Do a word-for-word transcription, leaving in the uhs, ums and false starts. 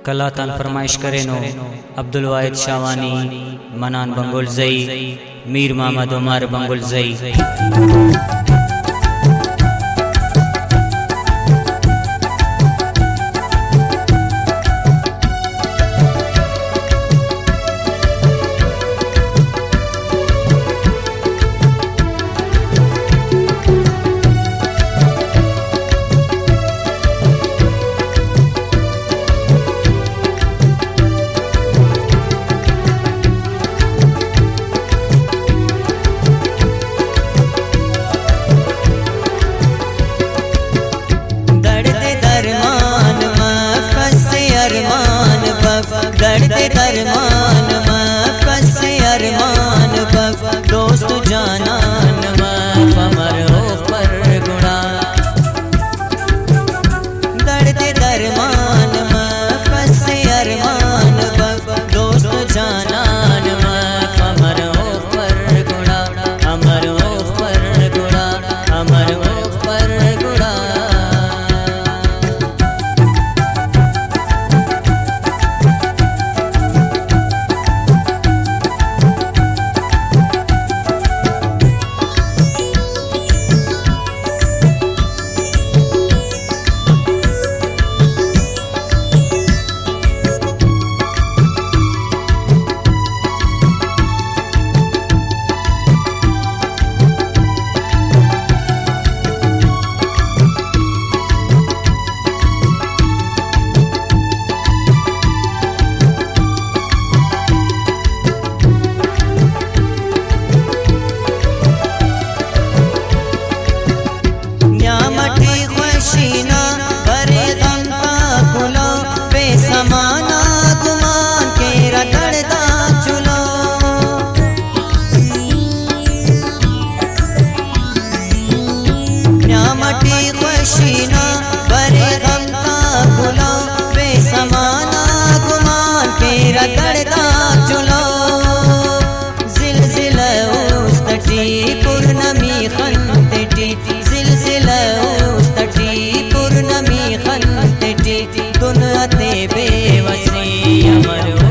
कला तन फरमाइश करे नो अब्दुल वाहिद शावानी, मनान बंगुल जई, मीर मोहम्मद उमर बंगुल जई। दर्द दरमान में कसे अरमान बफ दोस्त जानान में कमर हो पर गुणा। दर्द दरमान में कसे अरमान बफ दोस्त जानान में कमर हो पर गुणा। अमर हो पर गुणा, अमर हो पर गुणा। समाना गुमान के रगड़दा चुलो। न्यामटी खुशीना बरे गम का गुलो, बेसमाना गुमान के रगड़दा चुलो। जिलजिल उस्तटी पूर्णमी खंतटी, जिलजिल उस्तटी पूर्णमी खंतटी। दुनिया ते बेवसी अमर